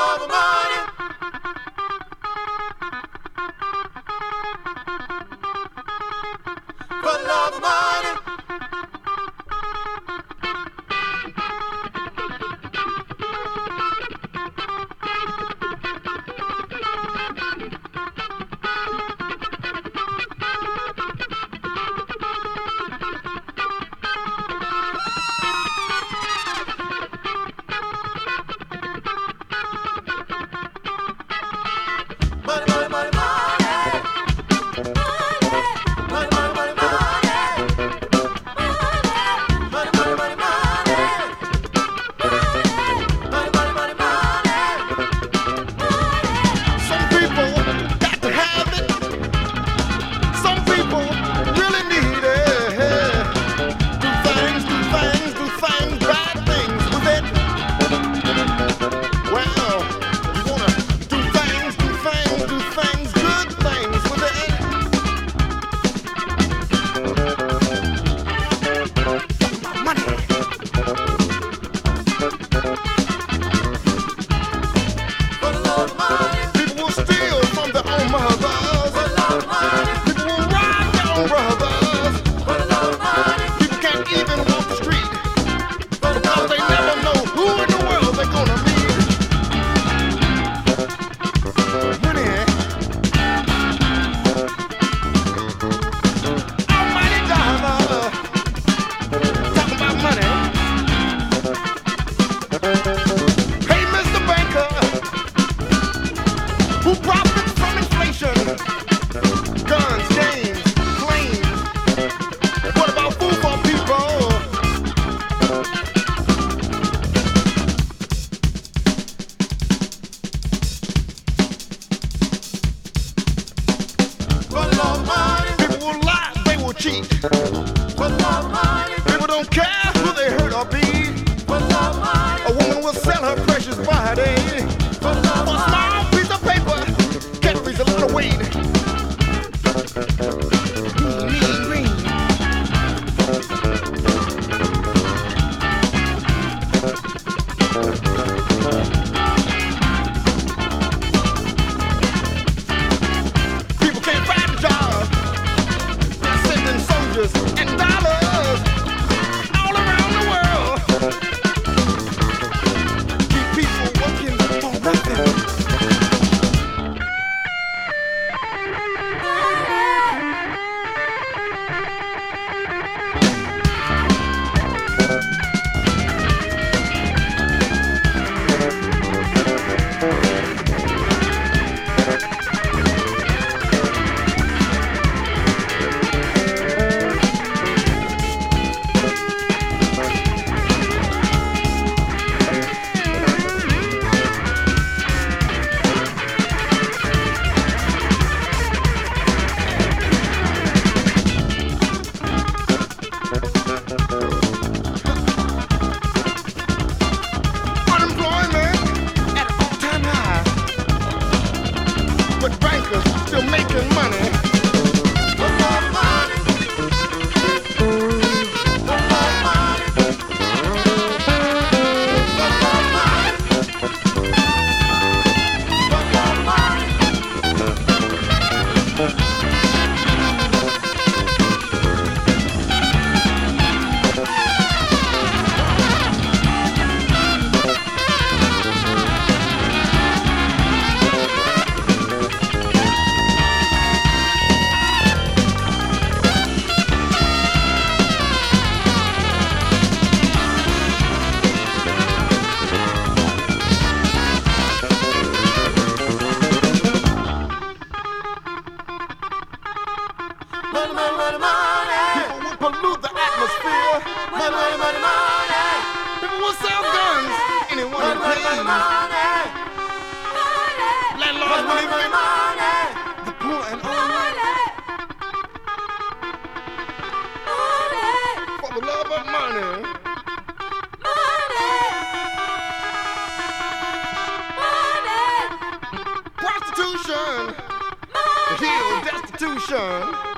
love of money. For the love of money. Money, money, money, money. Cheat. For love money. People don't care who they hurt or beat. For love money. A woman will sell her precious body. For love money. For a small piece of paper carries a lot of weight. Mean green. People can't find a job. And dollars all around the world. Keep people working for nothing. But bankers still making money. For love money. For love money. For love money. For love money. Money, money, money, money. People will pollute the atmosphere. Money, money, money, money. People will sell guns. Anyone who pays. Landlords will evict the poor and old. For the love of money. Prostitution. To heal destitution.